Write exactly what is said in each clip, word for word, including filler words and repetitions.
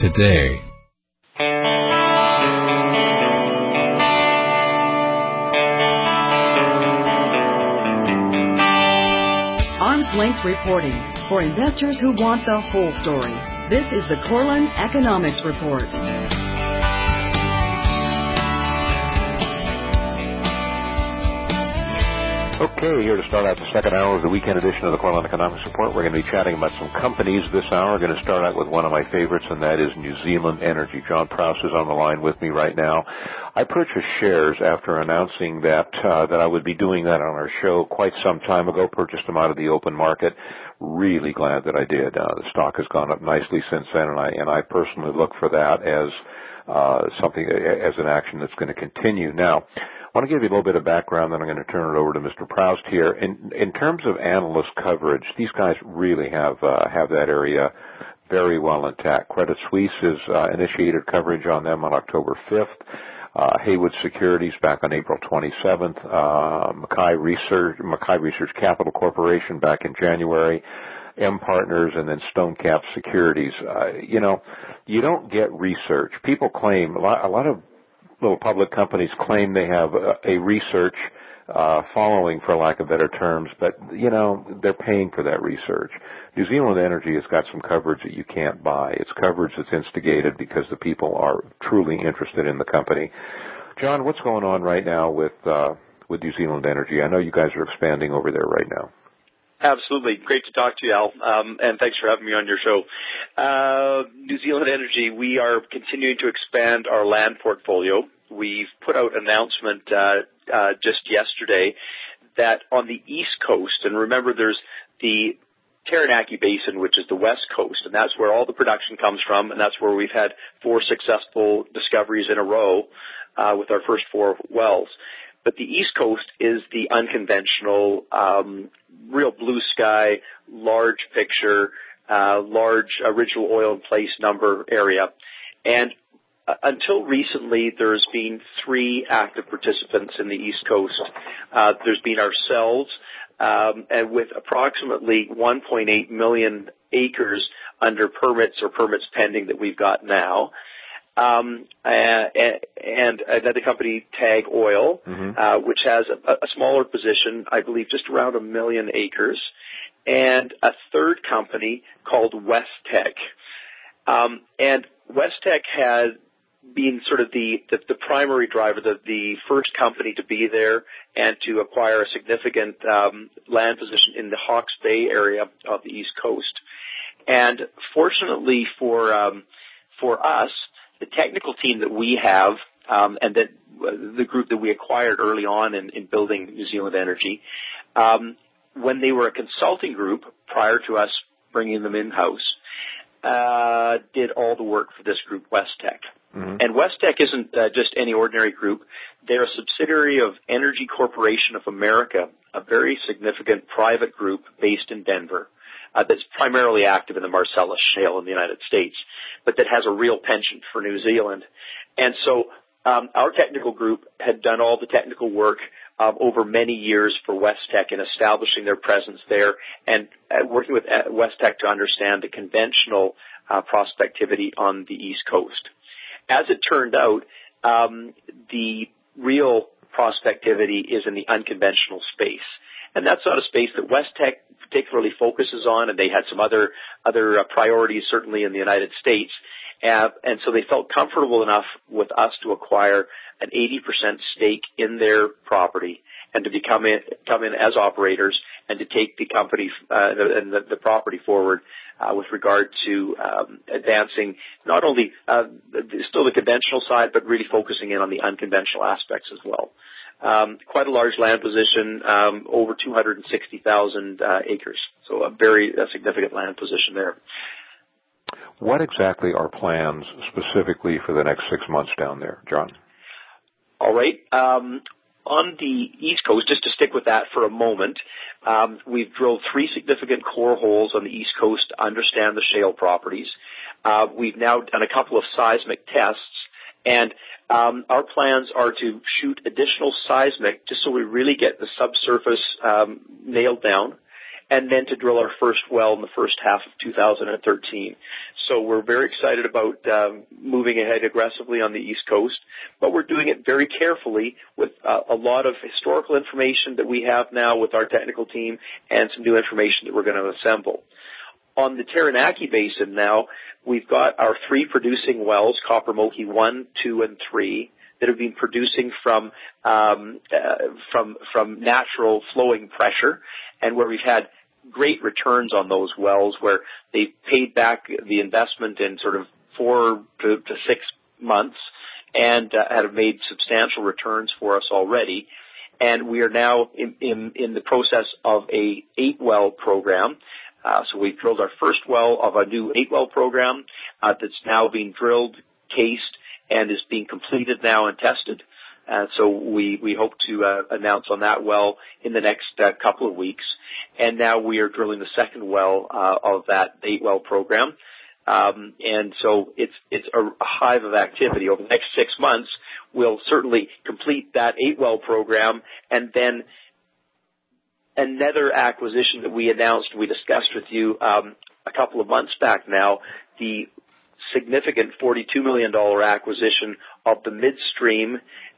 today. Arm's length reporting for investors who want the whole story. This is the Corlin Economics Report. Okay, here to start out the second hour of the weekend edition of the Corlin Economics Report. We're going to be chatting about some companies this hour. We're going to start out with one of my favorites, and that is New Zealand Energy. John Prowse is on the line with me right now. I purchased shares after announcing that uh, that I would be doing that on our show quite some time ago. Purchased them out of the open market. Really glad that I did. Uh, the stock has gone up nicely since then, and I and I personally look for that as uh, something as an action that's going to continue. Now, I want to give you a little bit of background, then I'm going to turn it over to Mister Proust here. In, in terms of analyst coverage, these guys really have uh, have that area very well intact. Credit Suisse has uh, initiated coverage on them on October fifth. Uh, Haywood Securities back on April twenty-seventh. Uh, Mackay Research, Mackay Research Capital Corporation back in January. M Partners, and then Stonecap Securities. Uh, you know, you don't get research. People claim, a lot, a lot of little public companies claim they have a, a research uh, following, for lack of better terms, but, you know, they're paying for that research. New Zealand Energy has got some coverage that you can't buy. It's coverage that's instigated because the people are truly interested in the company. John, what's going on right now with uh, with New Zealand Energy? I know you guys are expanding over there right now. Absolutely. Great to talk to you, Al, um, and thanks for having me on your show. Uh, New Zealand Energy, we are continuing to expand our land portfolio. We've put out an announcement uh, uh, just yesterday that on the East Coast, and remember there's the Taranaki Basin, which is the West Coast, and that's where all the production comes from, and that's where we've had four successful discoveries in a row uh, with our first four wells. But the East Coast is the unconventional, um, real blue sky, large picture, uh, large original oil in place number area. And uh, until recently, there's been three active participants in the East Coast. Uh, there's been ourselves, um, and with approximately one point eight million acres under permits or permits pending that we've got now. Um, uh, and another company, Tag Oil, mm-hmm. uh, which has a, a smaller position, I believe just around a million acres, and a third company called Westech. Um, and Westech had been sort of the, the, the primary driver, the, the first company to be there and to acquire a significant um, land position in the Hawke's Bay area of the East Coast. And fortunately for um, for us, the technical team that we have, um, and that uh, the group that we acquired early on in, in building New Zealand Energy, um, when they were a consulting group prior to us bringing them in-house, uh, did all the work for this group, Westech. Mm-hmm. And Westech isn't uh, just any ordinary group. They're a subsidiary of Energy Corporation of America, a very significant private group based in Denver. Uh, that's primarily active in the Marcellus Shale in the United States, but that has a real penchant for New Zealand. And so um, our technical group had done all the technical work um, over many years for Westech in establishing their presence there and uh, working with uh, Westech to understand the conventional uh, prospectivity on the East Coast. As it turned out, um, the real prospectivity is in the unconventional space. And that's not a space that Westech particularly focuses on, and they had some other other uh, priorities, certainly in the United States. Uh, and so they felt comfortable enough with us to acquire an eighty percent stake in their property and to become in, come in as operators and to take the company uh, and the, the property forward uh, with regard to um, advancing not only uh, still the conventional side, but really focusing in on the unconventional aspects as well. Um, quite a large land position, um, over two hundred sixty thousand uh, acres. So a very a significant land position there. What exactly are plans specifically for the next six months down there, John? All right. Um, on the East Coast, just to stick with that for a moment, um, we've drilled three significant core holes on the East Coast to understand the shale properties. Uh, we've now done a couple of seismic tests, and um, our plans are to shoot additional seismic just so we really get the subsurface um, nailed down. and then to drill our first well in the first half of two thousand thirteen. So we're very excited about um, moving ahead aggressively on the East Coast, but we're doing it very carefully with uh, a lot of historical information that we have now with our technical team and some new information that we're going to assemble. On the Taranaki Basin now, we've got our three producing wells, Copper Moki one, two, and three, that have been producing from um, uh, from from natural flowing pressure, and where we've had great returns on those wells, where they paid back the investment in sort of four to, to six months, and uh, have made substantial returns for us already. And we are now in, in, in the process of a eight well program. Uh, so we drilled our first well of a new eight well program uh, that's now being drilled, cased, and is being completed now and tested. Uh, so we, we hope to uh, announce on that well in the next uh, couple of weeks. And now we are drilling the second well uh, of that eight well program. Um, and so it's it's a, a hive of activity. Over the next six months, we'll certainly complete that eight well program, and then another acquisition that we announced, we discussed with you um, a couple of months back now, the significant forty-two million dollars acquisition of the midstream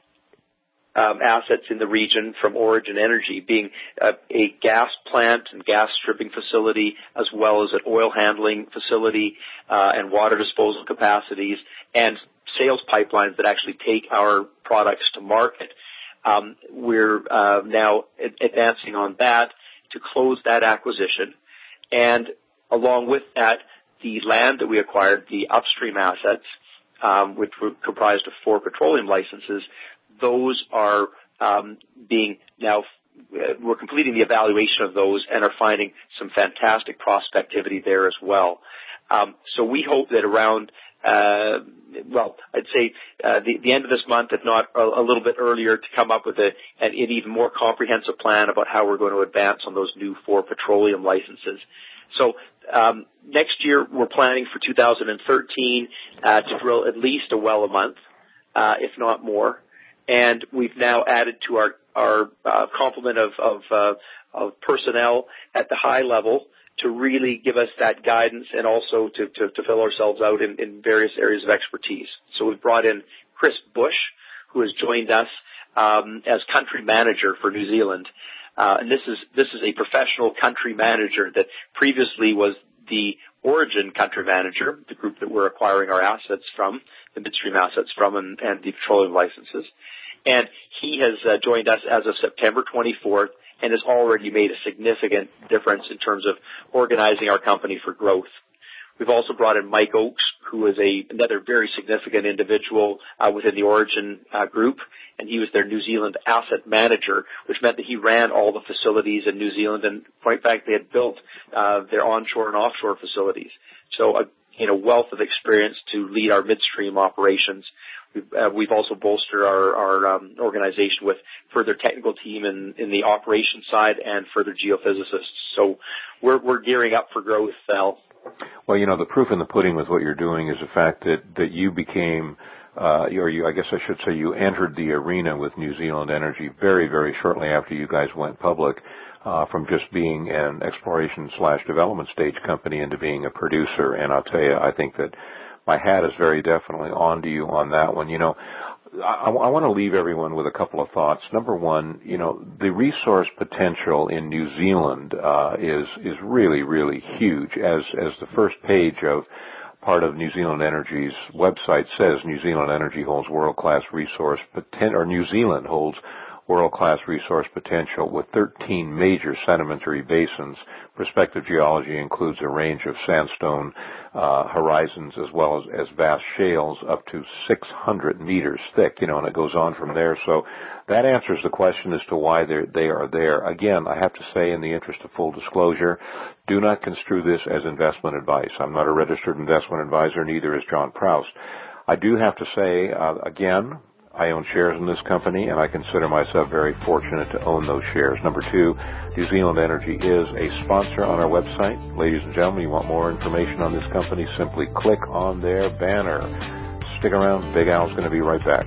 um, assets in the region from Origin Energy, being uh, a gas plant and gas stripping facility, as well as an oil handling facility uh, and water disposal capacities, and sales pipelines that actually take our products to market. Um, we're uh, now advancing on that to close that acquisition, and along with that, the land that we acquired, the upstream assets, um, which were comprised of four petroleum licenses, those are um, being now, uh, we're completing the evaluation of those and are finding some fantastic prospectivity there as well. Um, so we hope that around, uh, well, I'd say uh, the, the end of this month, if not a, a little bit earlier, to come up with a, an, an even more comprehensive plan about how we're going to advance on those new four petroleum licenses. So um, next year, we're planning for two thousand thirteen uh, to drill at least a well a month, uh, if not more. And we've now added to our our uh, complement of of, uh, of personnel at the high level to really give us that guidance, and also to, to, to fill ourselves out in, in various areas of expertise. So we've brought in Chris Bush, who has joined us um, as country manager for New Zealand. Uh, and this is this is a professional country manager that previously was the Origin country manager, the group that we're acquiring our assets from, the midstream assets from, and, and the petroleum licenses. And he has uh, joined us as of September twenty-fourth and has already made a significant difference in terms of organizing our company for growth. We've also brought in Mike Oakes, who is a, another very significant individual uh, within the Origin uh, group, and he was their New Zealand asset manager, which meant that he ran all the facilities in New Zealand, and quite frankly had built uh, their onshore and offshore facilities. So a you know, wealth of experience to lead our midstream operations. We've, uh, we've also bolstered our, our um, organization with further technical team in, in the operations side and further geophysicists. So we're, we're gearing up for growth, Al. Well, you know, the proof in the pudding with what you're doing is the fact that, that you became, uh, or you, I guess I should say you entered the arena with New Zealand Energy very, very shortly after you guys went public, uh, from just being an exploration slash development stage company into being a producer. And I'll tell you, I think that my hat is very definitely on to you on that one. You know, I, I want to leave everyone with a couple of thoughts. Number one, you know, the resource potential in New Zealand uh, is is really, really huge. As as the first page of part of New Zealand Energy's website says, New Zealand Energy holds world-class resource potential, or New Zealand holds world-class resource potential with thirteen major sedimentary basins. Prospective geology includes a range of sandstone uh, horizons as well as, as vast shales up to six hundred meters thick, you know, and it goes on from there. So that answers the question as to why they are there. Again, I have to say, in the interest of full disclosure, do not construe this as investment advice. I'm not a registered investment advisor, neither is John Proust. I do have to say, uh, again, I own shares in this company, and I consider myself very fortunate to own those shares. Number two, New Zealand Energy is a sponsor on our website. Ladies and gentlemen, you want more information on this company, simply click on their banner. Stick around. Big Al's going to be right back.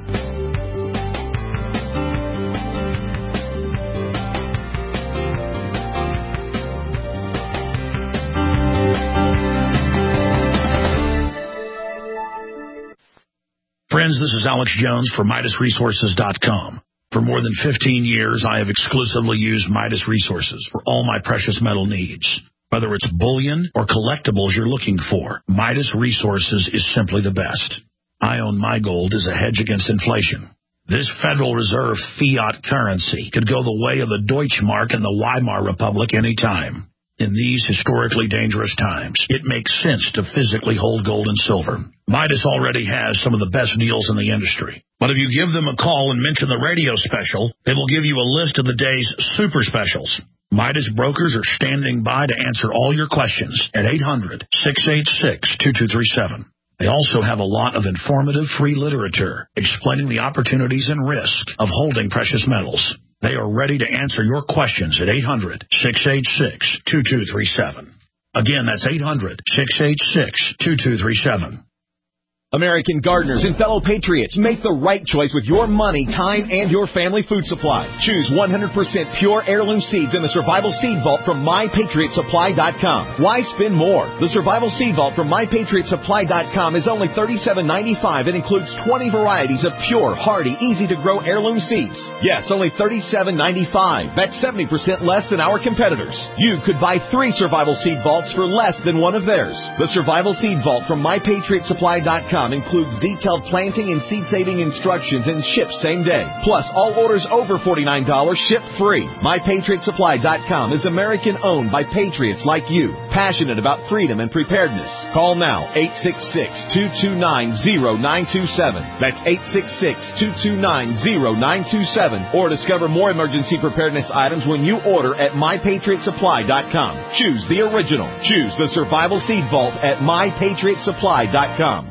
Friends, this is Alex Jones for Midas Resources dot com. For more than fifteen years, I have exclusively used Midas Resources for all my precious metal needs. Whether it's bullion or collectibles you're looking for, Midas Resources is simply the best. I own my gold as a hedge against inflation. This Federal Reserve fiat currency could go the way of the Deutschmark and the Weimar Republic any time. In these historically dangerous times, it makes sense to physically hold gold and silver. Midas already has some of the best deals in the industry. But if you give them a call and mention the radio special, they will give you a list of the day's super specials. Midas brokers are standing by to answer all your questions at eight hundred, six eight six, two two three seven. They also have a lot of informative free literature explaining the opportunities and risk of holding precious metals. They are ready to answer your questions at eight hundred, six eight six, two two three seven. Again, that's eight hundred, six eight six, two two three seven. American gardeners and fellow patriots, make the right choice with your money, time, and your family food supply. Choose one hundred percent pure heirloom seeds in the Survival Seed Vault from my patriot supply dot com. Why spend more? The Survival Seed Vault from my patriot supply dot com is only thirty-seven ninety-five and includes twenty varieties of pure, hardy, easy-to-grow heirloom seeds. Yes, only thirty-seven ninety-five. That's seventy percent less than our competitors. You could buy three Survival Seed Vaults for less than one of theirs. The Survival Seed Vault from my patriot supply dot com includes detailed planting and seed-saving instructions and ships same day. Plus, all orders over forty-nine dollars ship free. my patriot supply dot com is American-owned by patriots like you, passionate about freedom and preparedness. Call now, eight six six, two two nine, zero nine two seven. That's eight six six, two two nine, zero nine two seven. Or discover more emergency preparedness items when you order at my patriot supply dot com. Choose the original. Choose the Survival Seed Vault at my patriot supply dot com.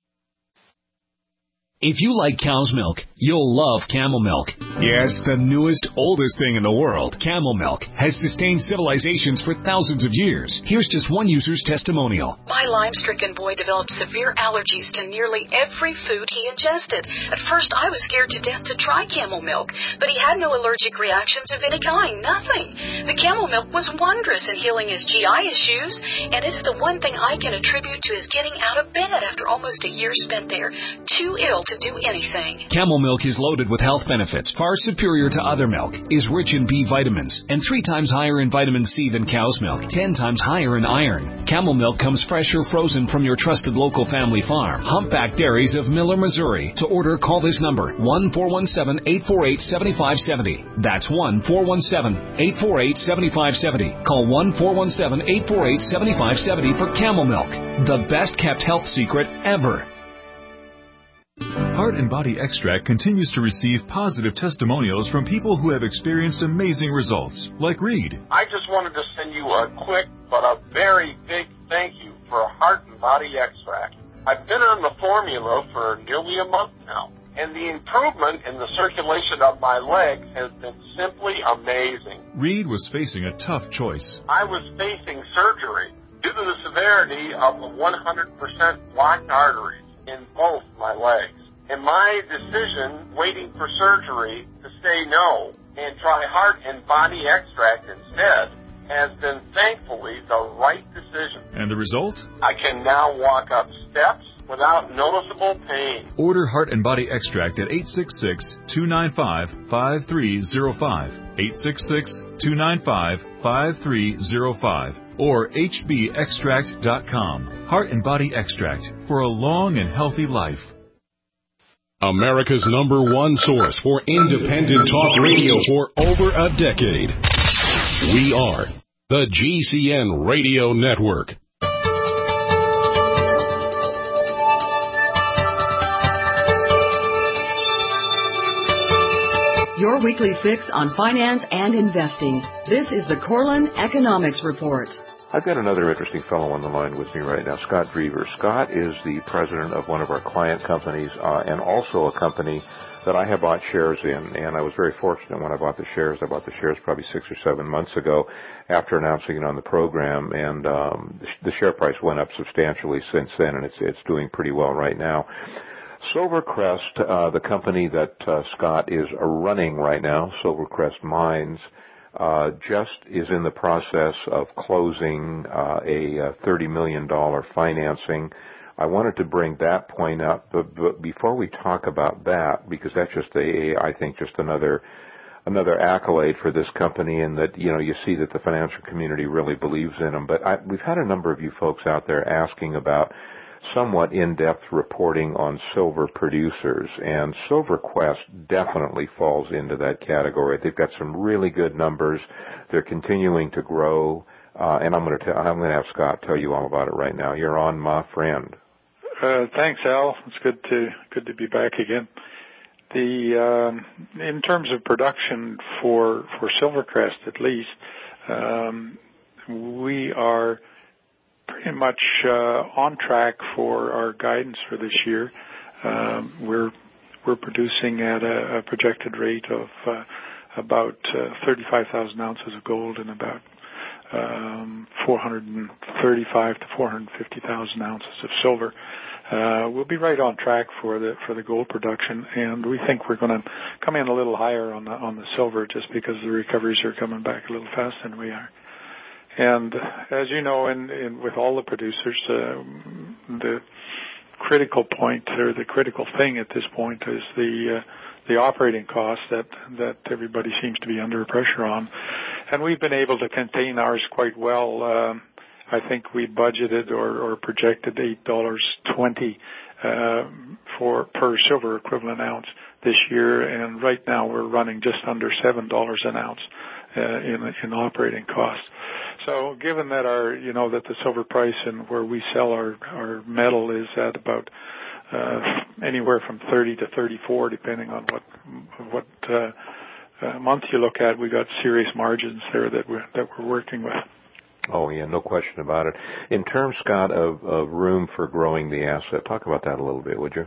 If you like cow's milk, you'll love Camel Milk. Yes, the newest, oldest thing in the world, Camel Milk, has sustained civilizations for thousands of years. Here's just one user's testimonial. My Lyme-stricken boy developed severe allergies to nearly every food he ingested. At first, I was scared to death to try Camel Milk, but he had no allergic reactions of any kind, nothing. The Camel Milk was wondrous in healing his G I issues, and it's the one thing I can attribute to his getting out of bed after almost a year spent there, too ill to do anything. Camel Milk is loaded with health benefits, far superior to other milk, is rich in B vitamins, and three times higher in vitamin C than cow's milk, ten times higher in iron. Camel Milk comes fresh or frozen from your trusted local family farm. Humpback Dairies of Miller, Missouri. To order, call this number, one four one seven, eight four eight, seven five seven zero. That's one four one seven, eight four eight, seven five seven zero. Call one four one seven, eight four eight, seven five seven zero for Camel Milk, the best kept health secret ever. Heart and Body Extract continues to receive positive testimonials from people who have experienced amazing results, like Reed. I just wanted to send you a quick but a very big thank you for Heart and Body Extract. I've been on the formula for nearly a month now, and the improvement in the circulation of my legs has been simply amazing. Reed was facing a tough choice. I was facing surgery due to the severity of the one hundred percent blocked arteries in both my legs. And my decision, waiting for surgery, to say no and try Heart and Body Extract instead, has been thankfully the right decision. And the result? I can now walk up steps without noticeable pain. Order Heart and Body Extract at eight six six, two nine five, five three zero five, eight six six, two nine five, five three zero five, or H B extract dot com. Heart and Body Extract for a long and healthy life. America's number one source for independent talk radio for over a decade. We are the G C N Radio Network. Your weekly fix on finance and investing. This is the Corlin Economics Report. I've got another interesting fellow on the line with me right now, Scott Drever. Scott is the president of one of our client companies uh, and also a company that I have bought shares in, and I was very fortunate when I bought the shares. I bought the shares probably six or seven months ago after announcing it on the program, and um, the share price went up substantially since then, and it's, it's doing pretty well right now. Silvercrest, uh, the company that uh, Scott is running right now, Silvercrest Mines, Uh, just is in the process of closing uh, a thirty million dollars financing I wanted to bring that point up, but, but before we talk about that, because that's just a, I think, just another another accolade for this company, and that, you know, you see that the financial community really believes in them. But I, we've had a number of you folks out there asking about somewhat in-depth reporting on silver producers, and SilverQuest definitely falls into that category. They've got some really good numbers. They're continuing to grow, uh, and I'm going to tell, I'm going to have Scott tell you all about it right now. You're on, my friend. Uh, thanks, Al. It's good to good to be back again. The um, in terms of production for for SilverCrest, at least, um, we are pretty much uh, on track for our guidance for this year. Um, we're we're producing at a, a projected rate of uh, about uh, thirty-five thousand ounces of gold and about um, four hundred thirty-five to four hundred fifty thousand ounces of silver. Uh, we'll be right on track for the for the gold production, and we think we're going to come in a little higher on the on the silver, just because the recoveries are coming back a little faster than we are. And as you know, in, in with all the producers, uh, the critical point, or the critical thing at this point, is the uh, the operating costs that that everybody seems to be under pressure on, and we've been able to contain ours quite well. Um, I think we budgeted or, or projected eight dollars twenty uh, for per silver equivalent ounce this year, and right now we're running just under seven dollars an ounce uh, in in operating costs. So, given that our you know that the silver price and where we sell our our metal is at about uh, anywhere from thirty to thirty-four, depending on what what uh, uh, month you look at, we got serious margins there that we're that we're working with. Oh, yeah, no question about it. In terms, Scott, of, of room for growing the asset, talk about that a little bit, would you?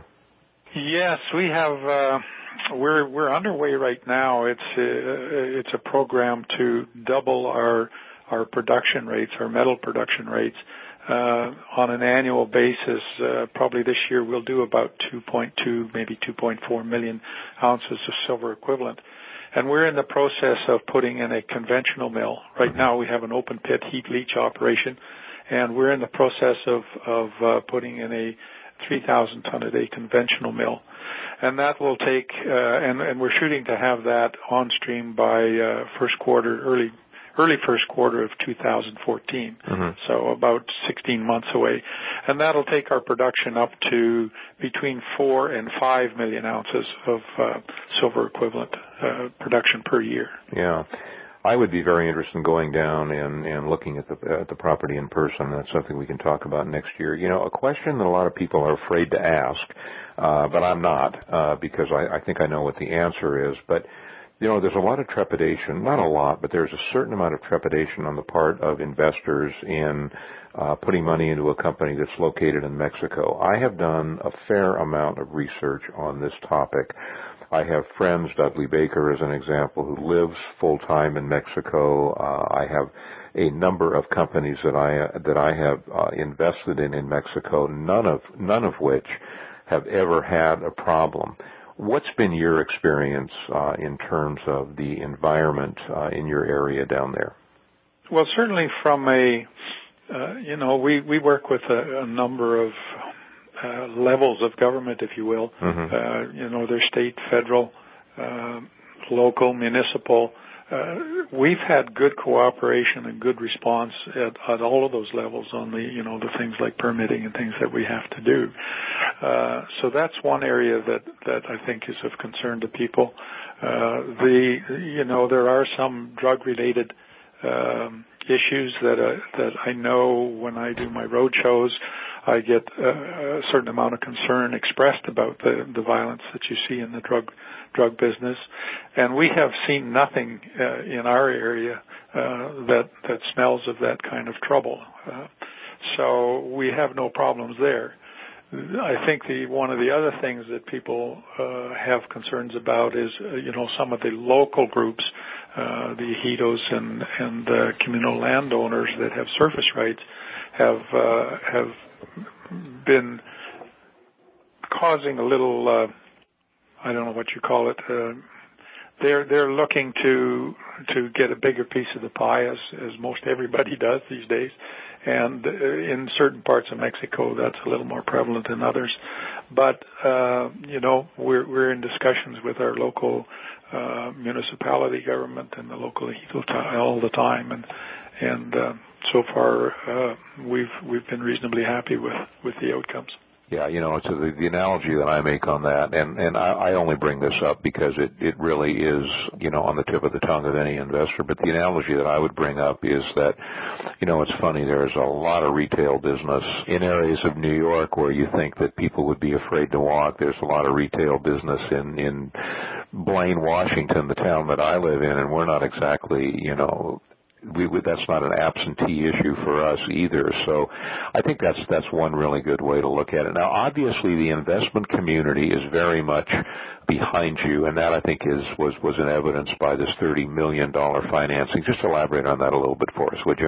Yes, we have. Uh, we're we're underway right now. It's a, it's a program to double our our production rates, our metal production rates, uh, on an annual basis. Uh, probably this year we'll do about two point two, maybe two point four million ounces of silver equivalent. And we're in the process of putting in a conventional mill. Right now we have an open pit heap leach operation, and we're in the process of, of uh, putting in a three thousand ton a day conventional mill. And that will take, uh, and, and we're shooting to have that on stream by uh, first quarter, early early first quarter of two thousand fourteen, mm-hmm. So about sixteen months away. And that'll take our production up to between four and five million ounces of uh, silver equivalent uh, production per year. Yeah. I would be very interested in going down and, and looking at the at the property in person. That's something we can talk about next year. You know, a question that a lot of people are afraid to ask, uh, but I'm not, uh, because I, I think I know what the answer is. But you know, there's a lot of trepidation, not a lot, but there's a certain amount of trepidation on the part of investors in uh, putting money into a company that's located in Mexico. I have done a fair amount of research on this topic. I have friends, Dudley Baker as an example, who lives full-time in Mexico. Uh, I have a number of companies that I uh, that I have uh, invested in in Mexico, none of none of which have ever had a problem. What's been your experience uh, in terms of the environment uh, in your area down there? Well, certainly from a, uh, you know, we, we work with a, a number of uh, levels of government, if you will. Mm-hmm. Uh, you know, there's state, federal, uh, local, municipal. Uh, we've had good cooperation and good response at, at all of those levels on the, you know, the things like permitting and things that we have to do. Uh, so that's one area that, that I think is of concern to people. Uh, the, you know, there are some drug-related um, issues that uh, that I know when I do my road shows, I get a, a certain amount of concern expressed about the, the violence that you see in the drug drug business, and we have seen nothing uh, in our area uh, that that smells of that kind of trouble. Uh, so we have no problems there. I think the one of the other things that people uh, have concerns about is, uh, you know, some of the local groups, uh, the ejidos and and uh, communal landowners that have surface rights, have uh, have been causing a little, uh, I don't know what you call it. Uh, they're they're looking to to get a bigger piece of the pie, as as most everybody does these days, and in certain parts of Mexico that's a little more prevalent than others. But uh, you know, we're we're in discussions with our local uh, municipality government and the local ejido all the time, and and uh, so far uh, we've we've been reasonably happy with with the outcomes. Yeah, you know, it's the, the analogy that I make on that, and, and I, I only bring this up because it, it really is, you know, on the tip of the tongue of any investor, but the analogy that I would bring up is that, you know, it's funny, there's a lot of retail business in areas of New York where you think that people would be afraid to walk. There's a lot of retail business in, in Blaine, Washington, the town that I live in, and we're not exactly, you know, We, we, that's not an absentee issue for us either. So I think that's that's one really good way to look at it. Now, obviously, the investment community is very much behind you, and that I think is was was in evidence by this thirty million dollars financing. Just elaborate on that a little bit for us, would you?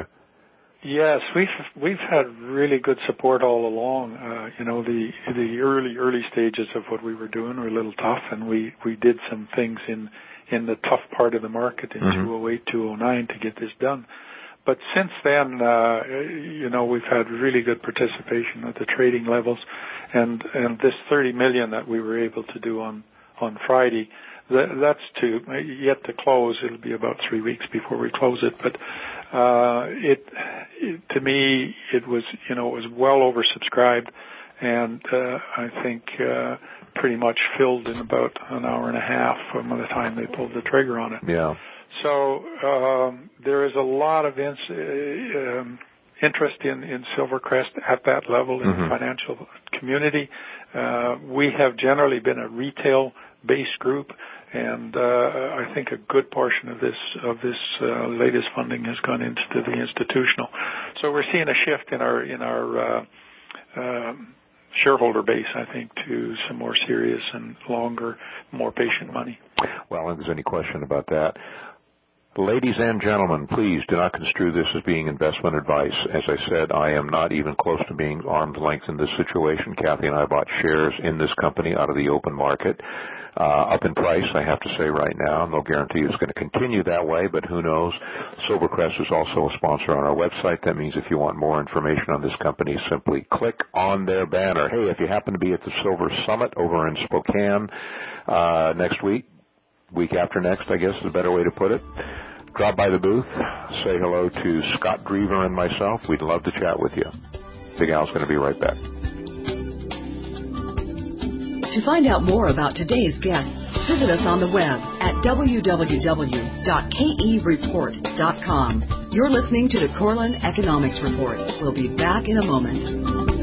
Yes, we've we've had really good support all along. Uh, you know, the the early early stages of what we were doing were a little tough, and we we did some things in. in the tough part of the market in mm-hmm. two oh eight, two oh nine to get this done. But since then, uh, you know, we've had really good participation at the trading levels, and, and this thirty million that we were able to do on, on Friday, that, that's to, yet to close. It'll be about three weeks before we close it. But, uh, it, it to me, it was, you know, it was well oversubscribed, and, uh, I think, uh, pretty much filled in about an hour and a half from the time they pulled the trigger on it. Yeah. So um, there is a lot of ins- uh, um, interest in, in Silvercrest at that level in mm-hmm. the financial community. Uh, we have generally been a retail-based group, and uh, I think a good portion of this of this uh, latest funding has gone into the institutional. So we're seeing a shift in our in our uh, um, shareholder base, I think, to some more serious and longer, more patient money. Well, if there's any question about that. Ladies and gentlemen, please do not construe this as being investment advice. As I said, I am not even close to being arm's length in this situation. Kathy and I bought shares in this company out of the open market. Uh, up in price, I have to say right now. No guarantee it's going to continue that way, but who knows. Silvercrest is also a sponsor on our website. That means if you want more information on this company, simply click on their banner. Hey, if you happen to be at the Silver Summit over in Spokane uh, next week, week after next, I guess is a better way to put it, drop by the booth, say hello to Scott Drever and myself. We'd love to chat with you. Big Al's going to be right back. To find out more about today's guests, visit us on the web at w w w dot k e report dot com. You're listening to the Korelin Economics Report. We'll be back in a moment.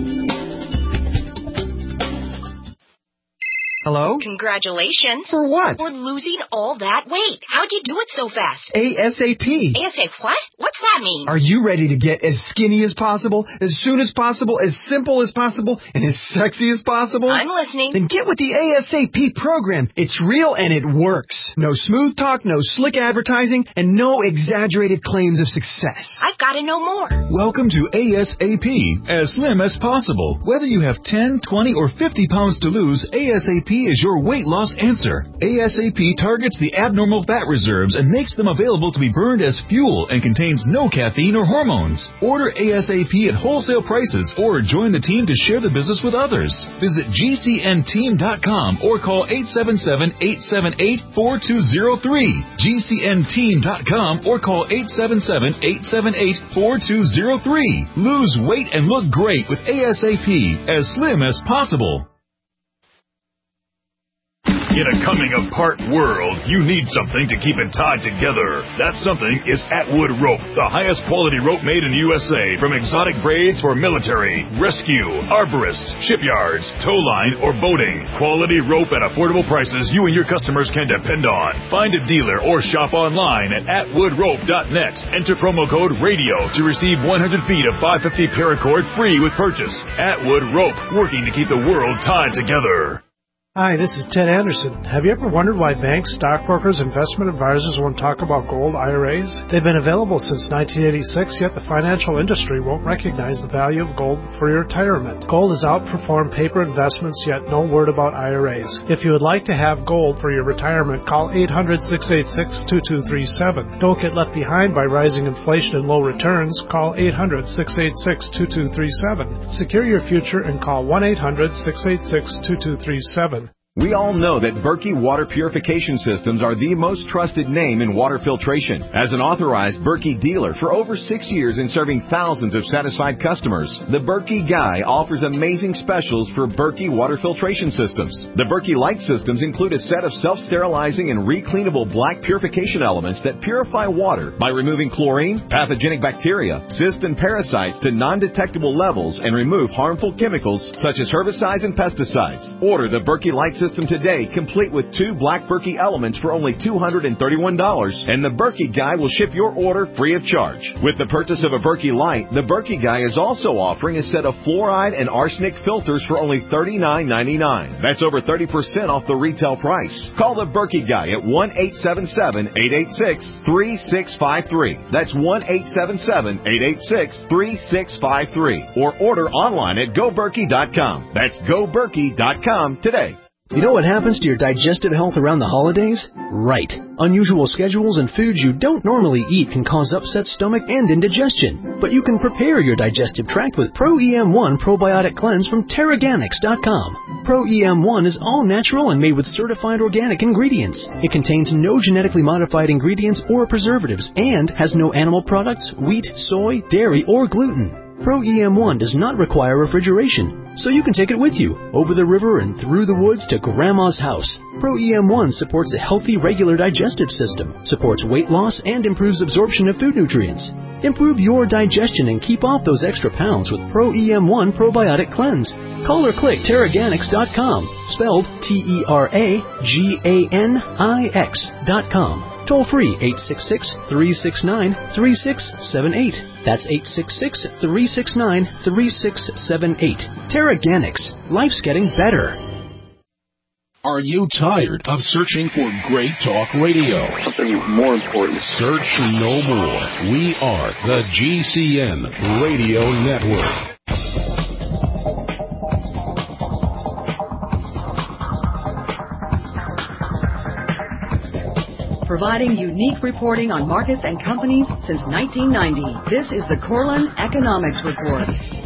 Hello? Congratulations. For what? For losing all that weight. How'd you do it so fast? ASAP. ASAP what? What's that mean? Are you ready to get as skinny as possible, as soon as possible, as simple as possible, and as sexy as possible? I'm listening. Then get with the ASAP program. It's real and it works. No smooth talk, no slick advertising, and no exaggerated claims of success. I've got to know more. Welcome to ASAP, as slim as possible. Whether you have ten, twenty, or fifty pounds to lose, ASAP is your weight loss answer. ASAP targets the abnormal fat reserves and makes them available to be burned as fuel and contains no caffeine or hormones. Order ASAP at wholesale prices or join the team to share the business with others. Visit G C N team dot com or call eight seven seven, eight seven eight, four two zero three. G C N team dot com or call eight seven seven, eight seven eight, four two zero three. Lose weight and look great with ASAP, as slim as possible. In a coming-apart world, you need something to keep it tied together. That something is Atwood Rope, the highest quality rope made in the U S A, from exotic braids for military, rescue, arborists, shipyards, tow line, or boating. Quality rope at affordable prices you and your customers can depend on. Find a dealer or shop online at atwood rope dot net. Enter promo code RADIO to receive one hundred feet of five fifty paracord free with purchase. Atwood Rope, working to keep the world tied together. Hi, this is Ted Anderson. Have you ever wondered why banks, stockbrokers, investment advisors won't talk about gold I R As? They've been available since nineteen eighty-six, yet the financial industry won't recognize the value of gold for your retirement. Gold has outperformed paper investments, yet no word about I R As. If you would like to have gold for your retirement, call eight hundred, six eight six, two two three seven. Don't get left behind by rising inflation and low returns. Call eight hundred, six eight six, two two three seven. Secure your future and call one eight hundred, six eight six, two two three seven. We all know that Berkey Water Purification Systems are the most trusted name in water filtration. As an authorized Berkey dealer for over six years and serving thousands of satisfied customers, the Berkey Guy offers amazing specials for Berkey Water Filtration Systems. The Berkey Light Systems include a set of self-sterilizing and recleanable black purification elements that purify water by removing chlorine, pathogenic bacteria, cysts, and parasites to non-detectable levels and remove harmful chemicals such as herbicides and pesticides. Order the Berkey Light Systems today, complete with two black Berkey elements for only two hundred thirty-one dollars, and the Berkey Guy will ship your order free of charge. With the purchase of a Berkey Light, the Berkey Guy is also offering a set of fluoride and arsenic filters for only thirty-nine ninety-nine. That's over thirty percent off the retail price. Call the Berkey Guy at one eight seven seven, eight eight six, three six five three. That's one eight seven seven, eight eight six, three six five three. Or order online at go berkey dot com. That's go berkey dot com today. You know what happens to your digestive health around the holidays? Right. Unusual schedules and foods you don't normally eat can cause upset stomach and indigestion. But you can prepare your digestive tract with Pro E M one Probiotic Cleanse from Terraganics dot com. Pro E M one is all natural and made with certified organic ingredients. It contains no genetically modified ingredients or preservatives and has no animal products, wheat, soy, dairy, or gluten. Pro E M one does not require refrigeration, so you can take it with you, over the river and through the woods to Grandma's house. Pro E M one supports a healthy, regular digestive system, supports weight loss, and improves absorption of food nutrients. Improve your digestion and keep off those extra pounds with Pro E M one Probiotic Cleanse. Call or click Terraganics dot com, spelled T E R A G A N I X dot com. Toll free, eight six six, three six nine, three six seven eight. That's eight six six, three six nine, three six seven eight. Terraganics. Life's getting better. Are you tired of searching for great talk radio? Something more important. Search no more. We are the G C N Radio Network. Providing unique reporting on markets and companies since nineteen ninety. This is the Corlin Economics Report.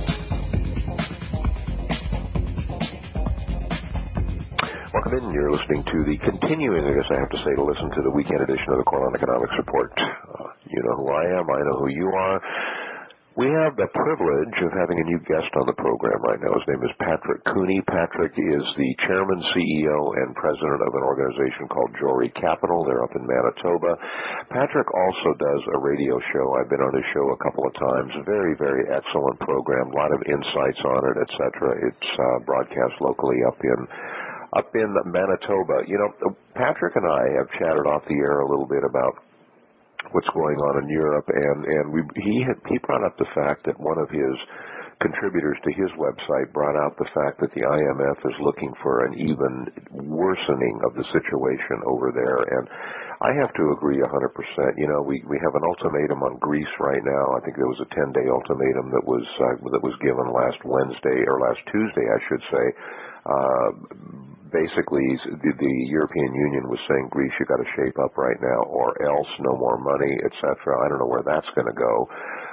Welcome in. You're listening to the continuing, I guess I have to say, to listen to the weekend edition of the Corlin Economics Report. Uh, you know who I am. I know who you are. We have the privilege of having a new guest on the program right now. His name is Patrick Cooney. Patrick is the chairman, C E O, and president of an organization called Jory Capital. They're up in Manitoba. Patrick also does a radio show. I've been on his show a couple of times. A very, very excellent program. A lot of insights on it, et cetera. It's uh, broadcast locally up in up in Manitoba. You know, Patrick and I have chatted off the air a little bit about what's going on in Europe, and, and we, he had, he brought up the fact that one of his contributors to his website brought out the fact that the I M F is looking for an even worsening of the situation over there, and I have to agree one hundred percent. You know, we, we have an ultimatum on Greece right now. I think there was a ten-day ultimatum that was uh, that was given last Wednesday, or last Tuesday, I should say. Uh, basically, the, the European Union was saying, Greece, you got to shape up right now, or else no more money, et cetera. I don't know where that's going to go.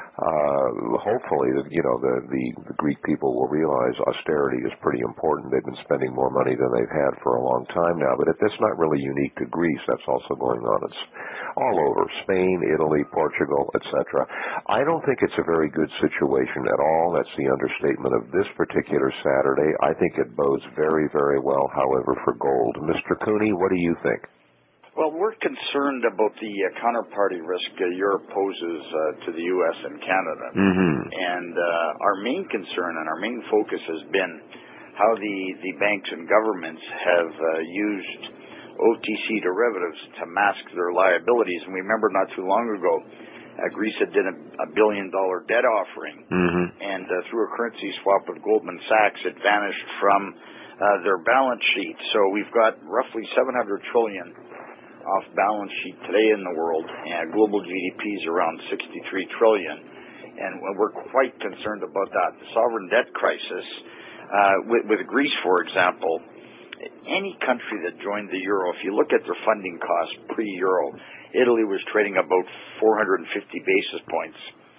Uh, hopefully, you know, the, the, the Greek people will realize austerity is pretty important. They've been spending more money than they've had for a long time now, but if that's not really unique to Greece, that's also going on. It's all over Spain, Italy, Portugal, et cetera. I don't think it's a very good situation at all. That's the understatement of this particular Saturday. I think it bodes very, very well, however, for gold. Mister Cooney, what do you think? Well, we're concerned about the uh, counterparty risk uh, Europe poses uh, to the U S and Canada. Mm-hmm. And uh, our main concern and our main focus has been how the, the banks and governments have uh, used O T C derivatives to mask their liabilities. And we remember not too long ago, uh, Greece had did a, a billion-dollar debt offering. Mm-hmm. And uh, through a currency swap with Goldman Sachs, it vanished from uh, their balance sheet. So we've got roughly seven hundred trillion off balance sheet today in the world, and global G D P is around sixty-three trillion, and we're quite concerned about that. The sovereign debt crisis, uh, with, with Greece, for example, any country that joined the euro, if you look at their funding costs pre-euro, Italy was trading about four hundred fifty basis points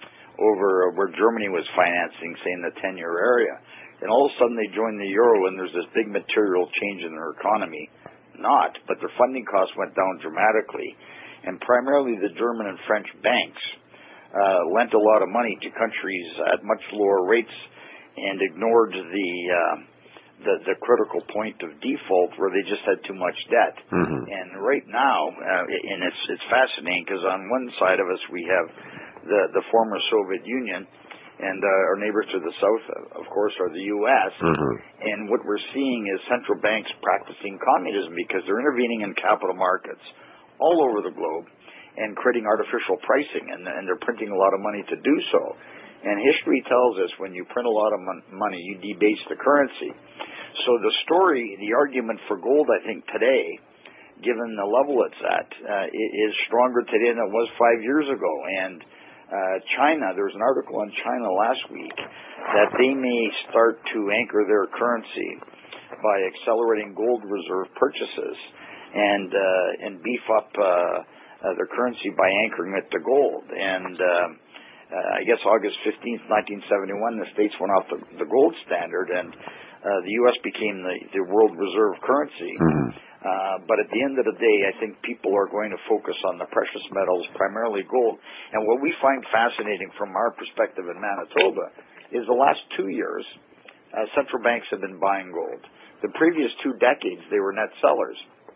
over where Germany was financing, say, in the ten-year area. And all of a sudden they join the euro and there's this big material change in their economy. Not, but their funding costs went down dramatically. And primarily the German and French banks uh, lent a lot of money to countries at much lower rates and ignored the uh, the, the critical point of default where they just had too much debt. Mm-hmm. And right now, uh, and it's it's fascinating because on one side of us we have the, the former Soviet Union, and uh, our neighbors to the south, of course, are the U S Mm-hmm. And what we're seeing is central banks practicing communism because they're intervening in capital markets all over the globe and creating artificial pricing, and, and they're printing a lot of money to do so. And history tells us when you print a lot of mon- money, you debase the currency. So the story, the argument for gold, I think, today, given the level it's at, uh, is stronger today than it was five years ago. And Uh, China, there was an article on China last week that they may start to anchor their currency by accelerating gold reserve purchases and uh, and beef up uh, uh, their currency by anchoring it to gold. And uh, uh, I guess August fifteenth, nineteen seventy-one, the States went off the, the gold standard, and uh, the U S became the, the world reserve currency. Mm-hmm. Uh, but at the end of the day, I think people are going to focus on the precious metals, primarily gold. And what we find fascinating from our perspective in Manitoba is the last two years, uh, central banks have been buying gold. The previous two decades, they were net sellers.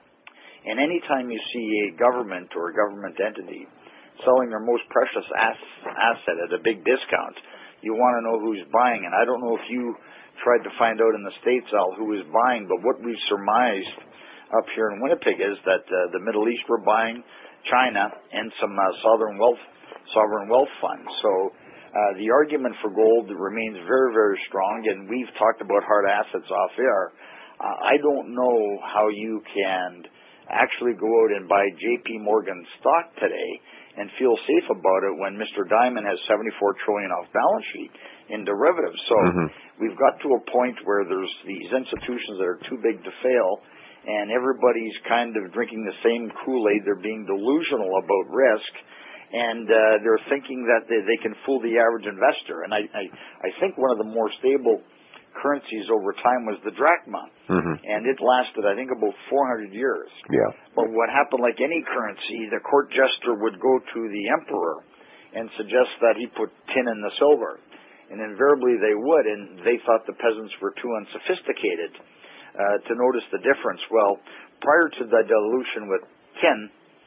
And anytime you see a government or a government entity selling their most precious ass- asset at a big discount, you want to know who's buying. And I don't know if you tried to find out in the States, Al, who is buying, but what we've surmised up here in Winnipeg is that uh, the Middle East were buying, China, and some uh, sovereign wealth sovereign wealth funds. So uh, the argument for gold remains very, very strong, and we've talked about hard assets off air. Uh, I don't know how you can actually go out and buy J P Morgan stock today and feel safe about it when Mister Diamond has seventy-four trillion dollars off balance sheet in derivatives. So mm-hmm. we've got to a point where there's these institutions that are too big to fail, and everybody's kind of drinking the same Kool-Aid. They're being delusional about risk, and uh, they're thinking that they, they can fool the average investor. And I, I, I think one of the more stable currencies over time was the drachma, mm-hmm. and it lasted, I think, about four hundred years. Yeah. But what happened, like any currency, the court jester would go to the emperor and suggest that he put tin in the silver, and invariably they would, and they thought the peasants were too unsophisticated Uh, to notice the difference. Well, prior to the dilution with tin,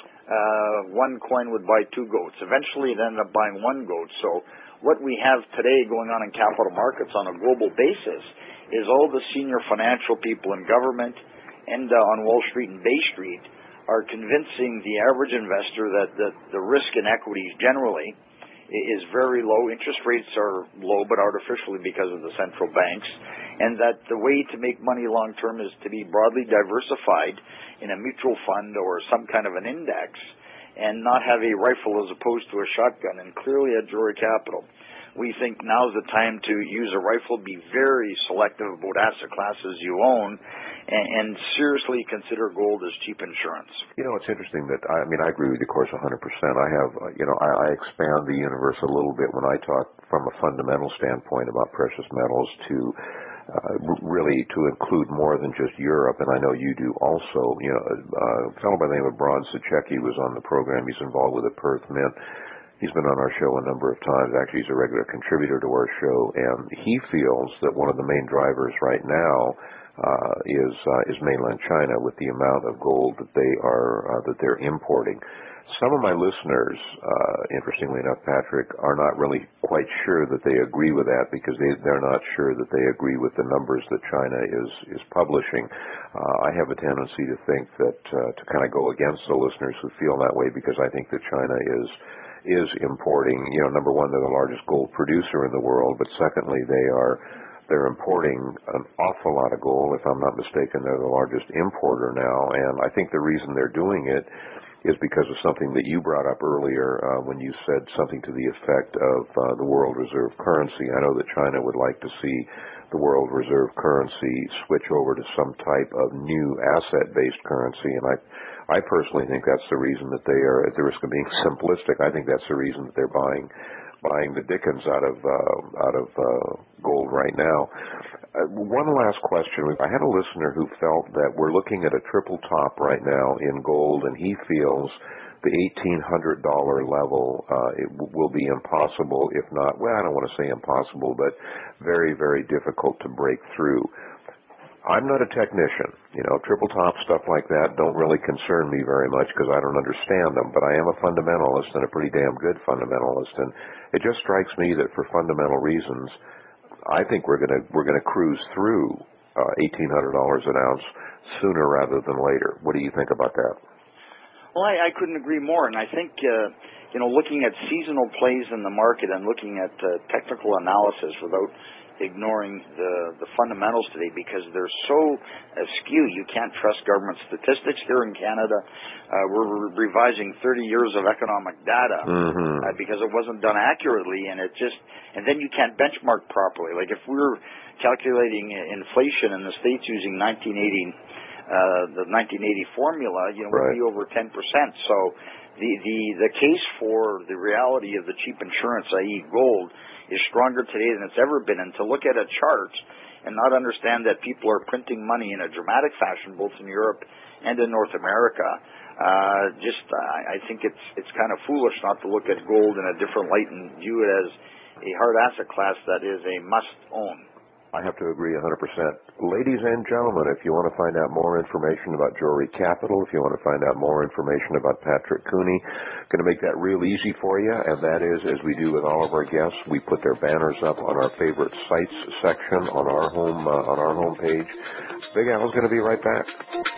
uh, one coin would buy two goats. Eventually it ended up buying one goat. So what we have today going on in capital markets on a global basis is all the senior financial people in government and uh, on Wall Street and Bay Street are convincing the average investor that the, the risk in equities generally is very low. Interest rates are low, but artificially because of the central banks, and that the way to make money long term is to be broadly diversified in a mutual fund or some kind of an index, and not have a rifle as opposed to a shotgun, and clearly at Jory Capital, we think now's the time to use a rifle, be very selective about asset classes you own, and, and seriously consider gold as cheap insurance. You know, it's interesting that, I mean, I agree with you, of course, one hundred percent. I have, uh, you know, I, I expand the universe a little bit when I talk from a fundamental standpoint about precious metals to uh, really to include more than just Europe, and I know you do also. You know, uh, a fellow by the name of Brod Sachecki was on the program. He's involved with the Perth Mint. He's been on our show a number of times. Actually, he's a regular contributor to our show, and he feels that one of the main drivers right now uh, is uh, is mainland China, with the amount of gold that they are uh, that they're importing. Some of my listeners, uh, interestingly enough, Patrick, are not really quite sure that they agree with that, because they, they're not sure that they agree with the numbers that China is is publishing. Uh, I have a tendency to think that uh, to kind of go against the listeners who feel that way, because I think that China is. is importing, you know, number one, they're the largest gold producer in the world, but secondly, they are they're importing an awful lot of gold. If I'm not mistaken, they're the largest importer now, and I think the reason they're doing it is because of something that you brought up earlier uh, when you said something to the effect of uh, the world reserve currency. I know that China would like to see the world reserve currency switch over to some type of new asset-based currency, and I, I personally think that's the reason that they are, at the risk of being simplistic, I think that's the reason that they're buying buying the dickens out of uh, out of uh, gold right now. Uh, one last question. I had a listener who felt that we're looking at a triple top right now in gold, and he feels the eighteen hundred dollars level uh, it w- will be impossible, if not, well, I don't want to say impossible, but very, very difficult to break through. I'm not a technician. You know, triple top stuff like that don't really concern me very much because I don't understand them, but I am a fundamentalist and a pretty damn good fundamentalist, and it just strikes me that for fundamental reasons, I think we're going to we're going to cruise through uh, eighteen hundred dollars an ounce sooner rather than later. What do you think about that? Well, I, I couldn't agree more, and I think uh, you know, looking at seasonal plays in the market and looking at uh, technical analysis without ignoring the, the fundamentals today because they're so askew. You can't trust government statistics. Here in Canada, uh, we're revising thirty years of economic data mm-hmm. uh, because it wasn't done accurately, and it just and then you can't benchmark properly. Like if we were calculating inflation in the States using nineteen eighty, uh, the nineteen eighty formula, you know, right. would be over ten percent. So the, the, the case for the reality of the cheap insurance, that is gold, is stronger today than it's ever been. And to look at a chart and not understand that people are printing money in a dramatic fashion, both in Europe and in North America, uh, just uh, I think it's it's kind of foolish not to look at gold in a different light and view it as a hard asset class that is a must-own. I have to agree one hundred percent. Ladies and gentlemen, if you want to find out more information about Jory Capital, if you want to find out more information about Patrick Cooney, going to make that real easy for you, and that is, as we do with all of our guests, we put their banners up on our favorite sites section on our home uh, on our home page. Big Al's going to be right back.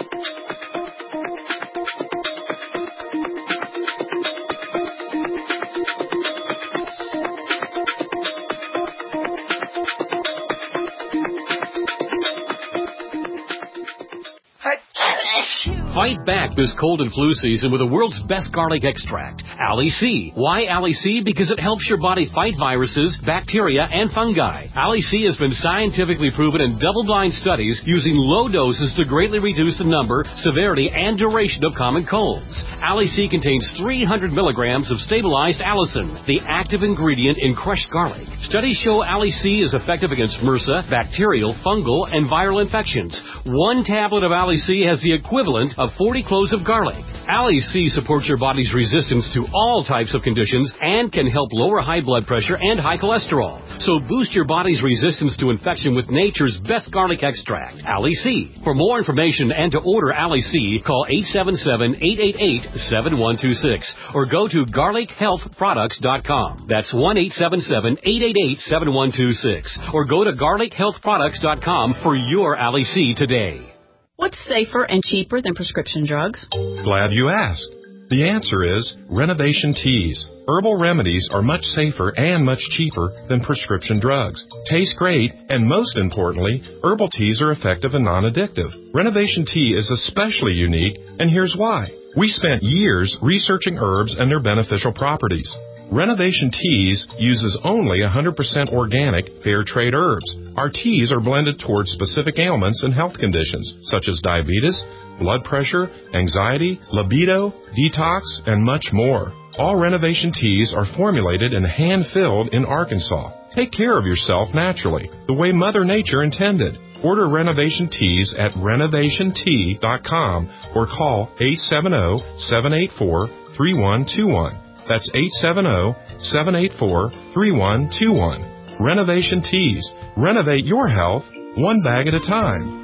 Fight back this cold and flu season with the world's best garlic extract, Ali C. Why Ali C? Because it helps your body fight viruses, bacteria, and fungi. Ali C has been scientifically proven in double-blind studies using low doses to greatly reduce the number, severity, and duration of common colds. Ali C contains three hundred milligrams of stabilized allicin, the active ingredient in crushed garlic. Studies show Ali C is effective against MRSA, bacterial, fungal, and viral infections. One tablet of Ali C has the equivalent of forty cloves of garlic. Ali C supports your body's resistance to all types of conditions and can help lower high blood pressure and high cholesterol. So boost your body's resistance to infection with nature's best garlic extract, Ali C. For more information and to order Ali C, call eight seven seven, eight eight eight, seven one two six or go to garlic health products dot com. That's one eight seven seven, eight eight eight, seven one two six or go to garlic health products dot com for your Ali C today. What's safer and cheaper than prescription drugs? Glad you asked. The answer is Renovation Teas. Herbal remedies are much safer and much cheaper than prescription drugs. Taste great, and most importantly, herbal teas are effective and non-addictive. Renovation Tea is especially unique, and here's why. We spent years researching herbs and their beneficial properties. Renovation Teas uses only one hundred percent organic, fair trade herbs. Our teas are blended towards specific ailments and health conditions, such as diabetes, blood pressure, anxiety, libido, detox, and much more. All Renovation Teas are formulated and hand-filled in Arkansas. Take care of yourself naturally, the way Mother Nature intended. Order Renovation Teas at renovation tea dot com or call eight seven zero, seven eight four, three one two one. That's eight seven zero, seven eight four, three one two one. Renovation Teas. Renovate your health one bag at a time.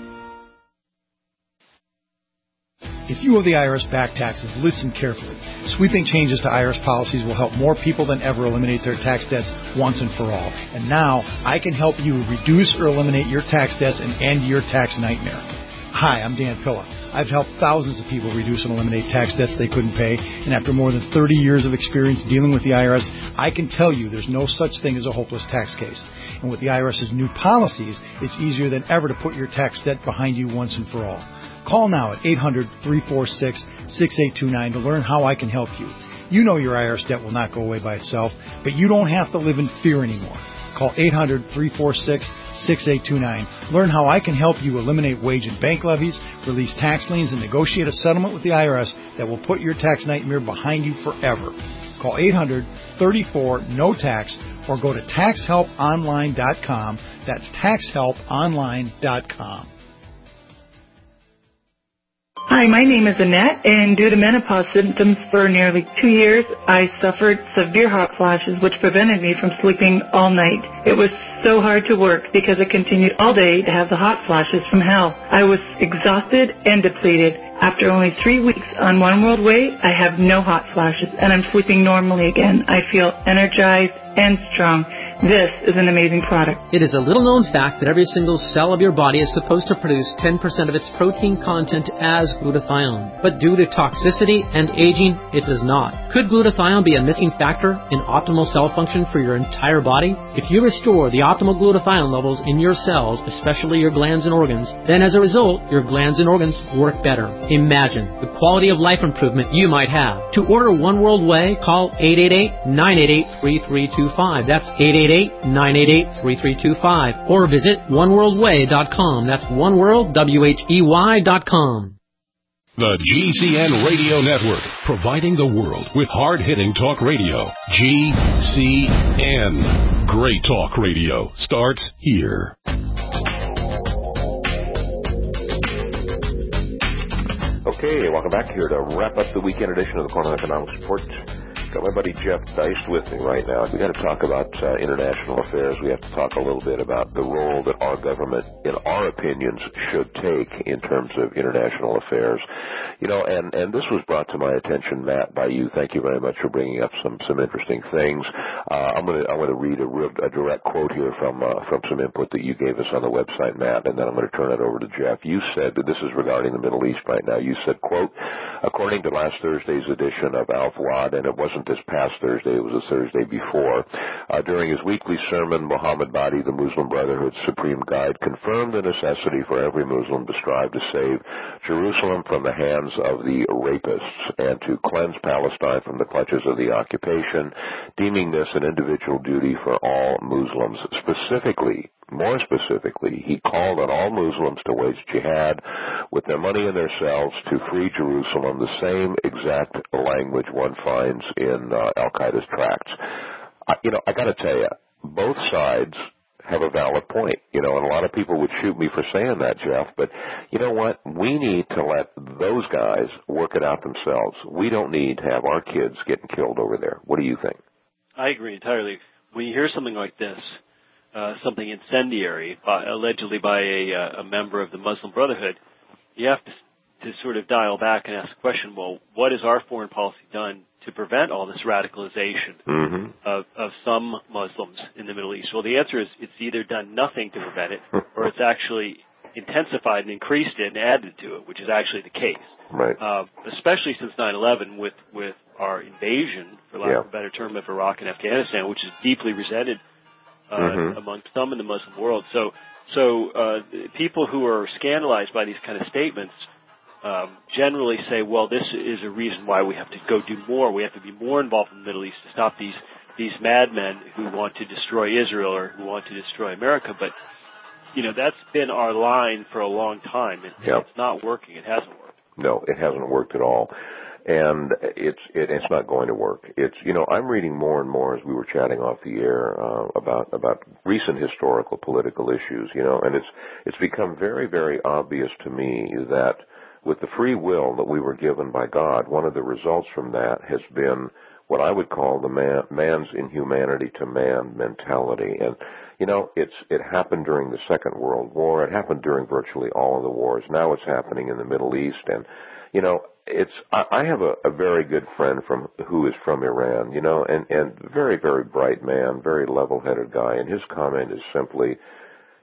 If you owe the I R S back taxes, listen carefully. Sweeping changes to I R S policies will help more people than ever eliminate their tax debts once and for all. And now, I can help you reduce or eliminate your tax debts and end your tax nightmare. Hi, I'm Dan Pilla. I've helped thousands of people reduce and eliminate tax debts they couldn't pay, and after more than thirty years of experience dealing with the I R S, I can tell you there's no such thing as a hopeless tax case. And with the I R S's new policies, it's easier than ever to put your tax debt behind you once and for all. Call now at eight hundred, three four six, six eight two nine to learn how I can help you. You know your I R S debt will not go away by itself, but you don't have to live in fear anymore. Call eight hundred, three four six, six eight two nine. Learn how I can help you eliminate wage and bank levies, release tax liens, and negotiate a settlement with the I R S that will put your tax nightmare behind you forever. Call eight hundred, three four, N O tax or go to tax help online dot com. That's tax help online dot com. Hi, my name is Annette, and due to menopause symptoms for nearly two years, I suffered severe hot flashes, which prevented me from sleeping all night. It was so hard to work because I continued all day to have the hot flashes from hell. I was exhausted and depleted. After only three weeks on One World Way, I have no hot flashes, and I'm sleeping normally again. I feel energized and strong. This is an amazing product. It is a little-known fact that every single cell of your body is supposed to produce ten percent of its protein content as glutathione. But due to toxicity and aging, it does not. Could glutathione be a missing factor in optimal cell function for your entire body? If you restore the optimal glutathione levels in your cells, especially your glands and organs, then as a result, your glands and organs work better. Imagine the quality of life improvement you might have. To order One World Way, call eight eight eight, nine eight eight, three three two five. That's eight eight eight, nine eight eight, three three two five. Or visit one world way dot com. That's oneworld, W H E Y dot com. The G C N Radio Network, providing the world with hard-hitting talk radio. G C N. Great talk radio starts here. Okay, welcome back here to wrap up the weekend edition of the Cornell Economics Report. Got my buddy Jeff Deist with me right now. We got to talk about uh, international affairs. We have to talk a little bit about the role that our government, in our opinions, should take in terms of international affairs. You know, and, and this was brought to my attention, Matt, by you. Thank you very much for bringing up some, some interesting things. Uh, I'm going to I'm going to read a, real, a direct quote here from uh, from some input that you gave us on the website, Matt, and then I'm going to turn it over to Jeff. You said that this is regarding the Middle East right now. You said, quote, according to last Thursday's edition of Al Fawad, and it wasn't this past Thursday, it was the Thursday before, uh, during his weekly sermon, Muhammad Badi, the Muslim Brotherhood's supreme guide, confirmed the necessity for every Muslim to strive to save Jerusalem from the hands of the rapists and to cleanse Palestine from the clutches of the occupation, deeming this an individual duty for all Muslims. Specifically, more specifically, he called on all Muslims to wage jihad with their money in their selves to free Jerusalem, the same exact language one finds in uh, Al-Qaeda's tracts. I, you know, I got to tell you, both sides have a valid point, you know, and a lot of people would shoot me for saying that, Jeff, but you know what? We need to let those guys work it out themselves. We don't need to have our kids getting killed over there. What do you think? I agree entirely. When you hear something like this, uh, something incendiary, by, allegedly by a, uh, a member of the Muslim Brotherhood, you have to, to sort of dial back and ask the question, well, what has our foreign policy done to prevent all this radicalization mm-hmm. of, of some Muslims in the Middle East? Well, the answer is it's either done nothing to prevent it, or it's actually intensified and increased it and added to it, which is actually the case. Right. Uh, especially since nine eleven with, with our invasion, for lack yeah. of a better term, of Iraq and Afghanistan, which is deeply resented uh, mm-hmm. among some in the Muslim world. So, so uh, people who are scandalized by these kind of statements Um, generally say, well, this is a reason why we have to go do more. We have to be more involved in the Middle East to stop these these madmen who want to destroy Israel or who want to destroy America. But, you know, that's been our line for a long time. It, yep. It's not working. It hasn't worked. No, it hasn't worked at all. And it's it, it's not going to work. It's, you know, I'm reading more and more as we were chatting off the air uh, about about recent historical political issues, you know, and it's it's become very, very obvious to me that with the free will that we were given by God, one of the results from that has been what I would call the man, man's inhumanity to man mentality. And, you know, it's it happened during the Second World War. It happened during virtually all of the wars. Now it's happening in the Middle East. And, you know, it's I, I have a, a very good friend from who is from Iran, you know, and, and very, very bright man, very level-headed guy. And his comment is simply,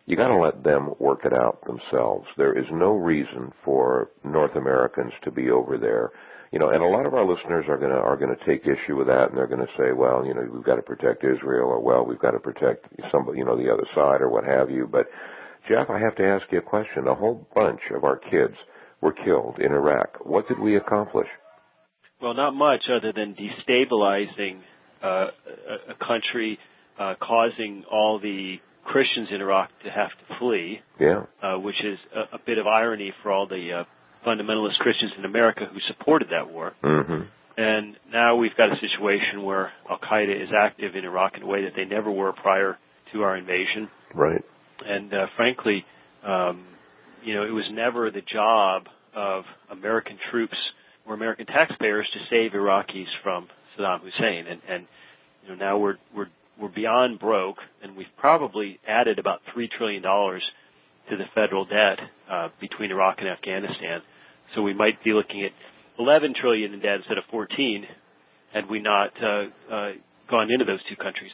You got to let them work it out themselves. There is no reason for North Americans to be over there. You know, and a lot of our listeners are going to are going to take issue with that, and they're going to say, well, you know, we've got to protect Israel, or well, we've got to protect somebody, you know, the other side, or what have you. But Jeff, I have to ask you a question. A whole bunch of our kids were killed in Iraq. What did we accomplish? Well, not much other than destabilizing uh, a, a country, uh, causing all the Christians in Iraq to have to flee, yeah. uh, which is a, a bit of irony for all the uh, fundamentalist Christians in America who supported that war. Mm-hmm. And now we've got a situation where Al-Qaeda is active in Iraq in a way that they never were prior to our invasion. Right. And uh, frankly, um, you know, it was never the job of American troops or American taxpayers to save Iraqis from Saddam Hussein. And, and you know, now we're we're we're beyond broke, and we've probably added about three trillion dollars to the federal debt uh, between Iraq and Afghanistan. So we might be looking at eleven trillion dollars in debt instead of fourteen, had we not uh, uh, gone into those two countries.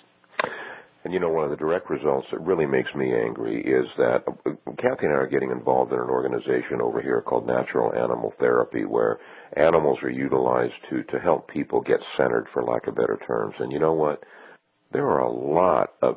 And, you know, one of the direct results that really makes me angry is that Kathy and I are getting involved in an organization over here called Natural Animal Therapy, where animals are utilized to, to help people get centered, for lack of better terms. And you know what? There are a lot of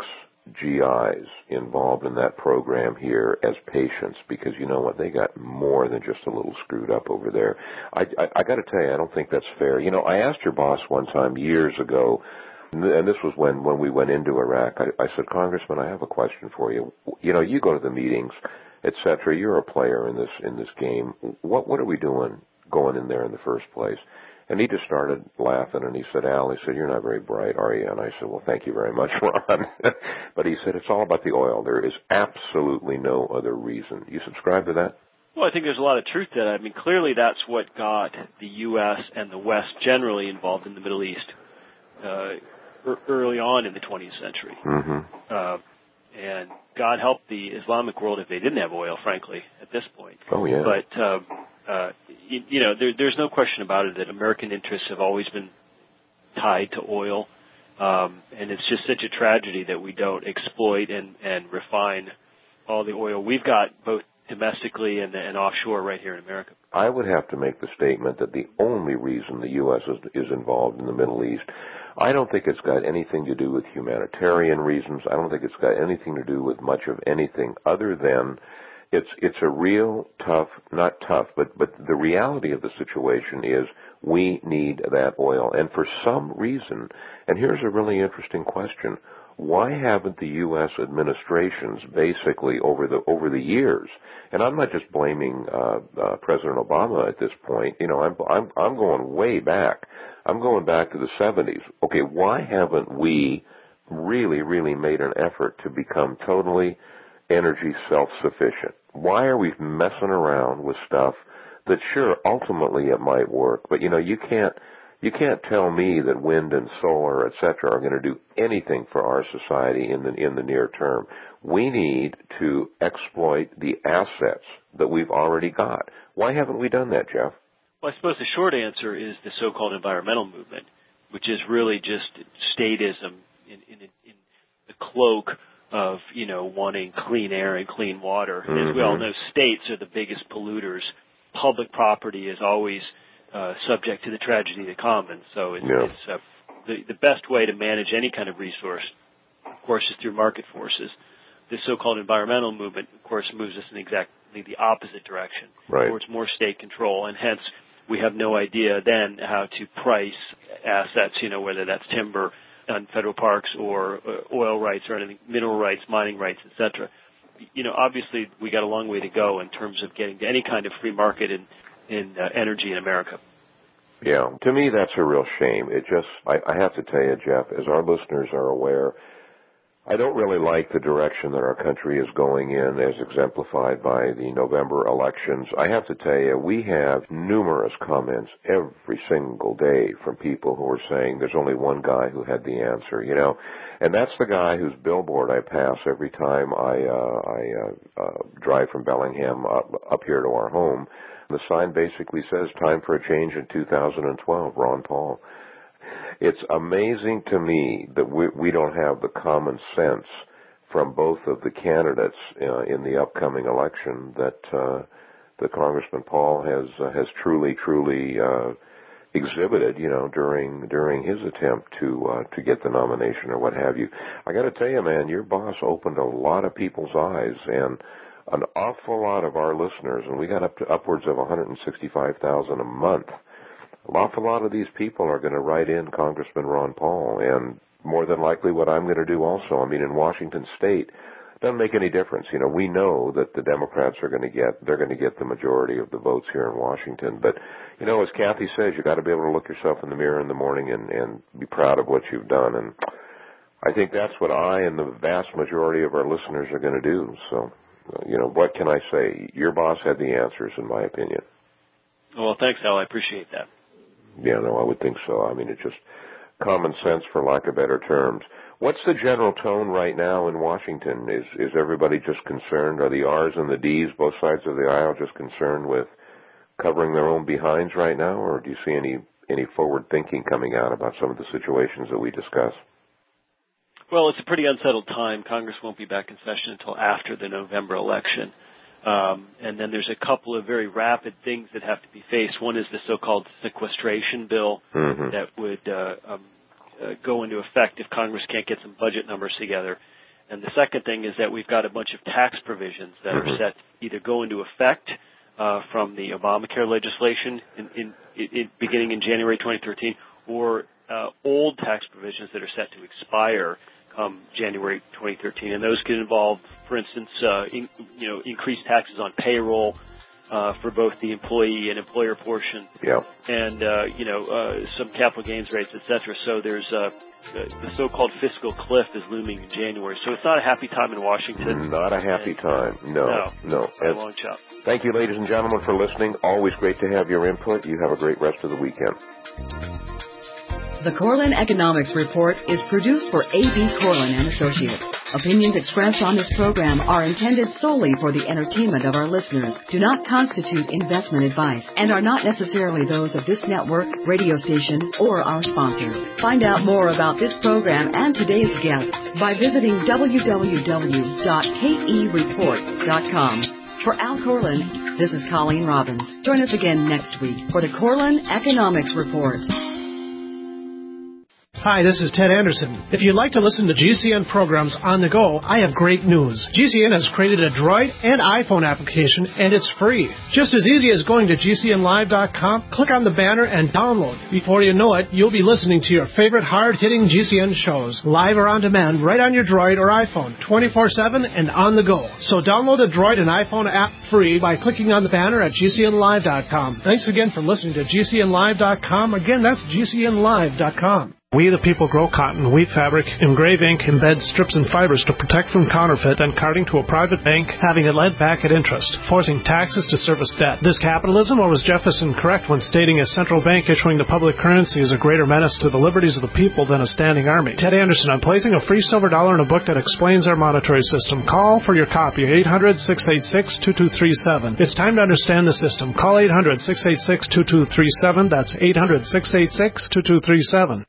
ex-G Is involved in that program here as patients, because you know what? They got more than just a little screwed up over there. I, I, I got to tell you, I don't think that's fair. You know, I asked your boss one time years ago, and this was when, when we went into Iraq. I, I said, Congressman, I have a question for you. You know, you go to the meetings, et cetera. You're a player in this in this game. What what are we doing going in there in the first place? And he just started laughing, and he said, Al, he said, you're not very bright, are you? And I said, well, thank you very much, Ron. But he said, it's all about the oil. There is absolutely no other reason. You subscribe to that? Well, I think there's a lot of truth to that. I mean, clearly that's what got the U S and the West generally involved in the Middle East uh, early on in the twentieth century. Mm-hmm. Uh, and God help the Islamic world if they didn't have oil, frankly, at this point. Oh, yeah. But, uh, uh, you, you know, there, there's no question about it that American interests have always been tied to oil. Um, and it's just such a tragedy that we don't exploit and, and refine all the oil we've got, both domestically and, and offshore right here in America. I would have to make the statement that the only reason the U S is, is involved in the Middle East, I don't think it's got anything to do with humanitarian reasons. I don't think it's got anything to do with much of anything other than it's it's a real tough, not tough, but, but the reality of the situation is we need that oil. And for some reason, and here's a really interesting question, why haven't the U S administrations basically over the over the years, and I'm not just blaming uh, uh, President Obama at this point, you know, I'm I'm I'm going way back. I'm going back to the seventies. Okay, why haven't we really, really made an effort to become totally energy self-sufficient? Why are we messing around with stuff that, sure, ultimately it might work, but, you know, you can't you can't tell me that wind and solar, et cetera, are going to do anything for our society in the in the near term. We need to exploit the assets that we've already got. Why haven't we done that, Jeff? Well, I suppose the short answer is the so-called environmental movement, which is really just statism in, in, in the cloak of, you know, wanting clean air and clean water. Mm-hmm. As we all know, states are the biggest polluters. Public property is always uh, subject to the tragedy of the commons. So it's, yeah. it's uh, the, the best way to manage any kind of resource, of course, is through market forces. The so-called environmental movement, of course, moves us in exactly the opposite direction, right, towards more state control, and hence we have no idea then how to price assets, you know, whether that's timber on federal parks or uh, oil rights or anything, mineral rights, mining rights, et cetera. You know, obviously we got a long way to go in terms of getting to any kind of free market in, in uh, energy in America. Yeah, to me that's a real shame. It just, I, I have to tell you, Jeff, as our listeners are aware, I don't really like the direction that our country is going in as exemplified by the November elections. I have to tell you, we have numerous comments every single day from people who are saying there's only one guy who had the answer, you know, and that's the guy whose billboard I pass every time I, uh, I uh, uh, drive from Bellingham up, up here to our home. The sign basically says, time for a change in two thousand twelve, Ron Paul. It's amazing to me that we, we don't have the common sense from both of the candidates uh, in the upcoming election that uh, that Congressman Paul has uh, has truly, truly uh, exhibited, you know, during during his attempt to uh, to get the nomination or what have you. I got to tell you, man, your boss opened a lot of people's eyes, and an awful lot of our listeners, and we got up to upwards of one hundred sixty-five thousand a month. An awful lot of these people are going to write in Congressman Ron Paul, and more than likely what I'm going to do also. I mean, in Washington State, it doesn't make any difference. You know, we know that the Democrats are going to get, they're going to get the majority of the votes here in Washington. But, you know, as Kathy says, you got to be able to look yourself in the mirror in the morning and, and be proud of what you've done. And I think that's what I and the vast majority of our listeners are going to do. So, you know, what can I say? Your boss had the answers, in my opinion. Well, thanks, Al. I appreciate that. Yeah, no, I would think so. I mean, it's just common sense, for lack of better terms. What's the general tone right now in Washington? Is is everybody just concerned? Are the R's and the D's, both sides of the aisle, just concerned with covering their own behinds right now, or do you see any any forward thinking coming out about some of the situations that we discuss? Well, it's a pretty unsettled time. Congress won't be back in session until after the November election. Um, and then there's a couple of very rapid things that have to be faced. One is the so-called sequestration bill mm-hmm. that would uh, um, uh, go into effect if Congress can't get some budget numbers together. And the second thing is that we've got a bunch of tax provisions that mm-hmm. are set to either go into effect uh, from the Obamacare legislation in, in, in, beginning in January twenty thirteen, or uh, old tax provisions that are set to expire Um, January twenty thirteen, and those could involve, for instance, uh, in, you know, increased taxes on payroll uh, for both the employee and employer portion, yeah. and uh, you know, uh, some capital gains rates, et cetera. So there's uh, the so-called fiscal cliff is looming in January. So it's not a happy time in Washington. Not a happy and, time. No, no, no. By a long shot. Thank you, ladies and gentlemen, for listening. Always great to have your input. You have a great rest of the weekend. The Corlin Economics Report is produced for A B. Corlin and Associates. Opinions expressed on this program are intended solely for the entertainment of our listeners, do not constitute investment advice, and are not necessarily those of this network, radio station, or our sponsors. Find out more about this program and today's guests by visiting w w w dot k e report dot com. For Al Corlin, this is Colleen Robbins. Join us again next week for the Corlin Economics Report. Hi, this is Ted Anderson. If you'd like to listen to G C N programs on the go, I have great news. G C N has created a Droid and iPhone application, and it's free. Just as easy as going to G C N live dot com, click on the banner, and download. Before you know it, you'll be listening to your favorite hard-hitting G C N shows, live or on demand, right on your Droid or iPhone, twenty-four seven and on the go. So download the Droid and iPhone app free by clicking on the banner at G C N live dot com. Thanks again for listening to G C N live dot com. Again, that's G C N live dot com. We the people grow cotton, weave fabric, engrave ink, embed strips and fibers to protect from counterfeit and carting to a private bank, having it lent back at interest, forcing taxes to service debt. This capitalism, or was Jefferson correct when stating a central bank issuing the public currency is a greater menace to the liberties of the people than a standing army? Ted Anderson, I'm placing a free silver dollar in a book that explains our monetary system. Call for your copy, eight hundred, six eight six, two two three seven. It's time to understand the system. Call eight hundred, six eight six, two two three seven. That's eight hundred, six eight six, two two three seven.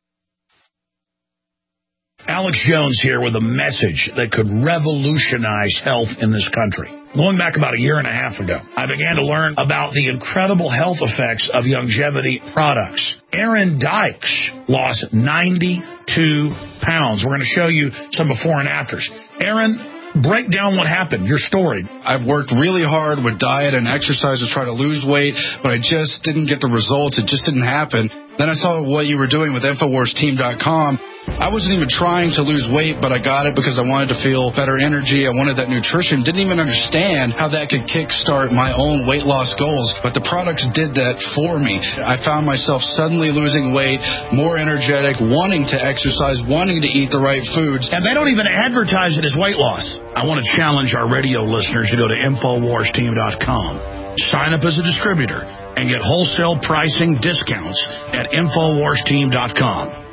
Alex Jones here with a message that could revolutionize health in this country. Going back about a year and a half ago, I began to learn about the incredible health effects of longevity products. Aaron Dykes lost ninety-two pounds. We're going to show you some before and afters. Aaron, break down what happened, your story. I've worked really hard with diet and exercise to try to lose weight, but I just didn't get the results. It just didn't happen. Then I saw what you were doing with Infowars Team dot com. I wasn't even trying to lose weight, but I got it because I wanted to feel better energy. I wanted that nutrition. Didn't even understand how that could kickstart my own weight loss goals, but the products did that for me. I found myself suddenly losing weight, more energetic, wanting to exercise, wanting to eat the right foods. And they don't even advertise it as weight loss. I want to challenge our radio listeners to go to Infowars Team dot com. Sign up as a distributor and get wholesale pricing discounts at Infowars Team dot com.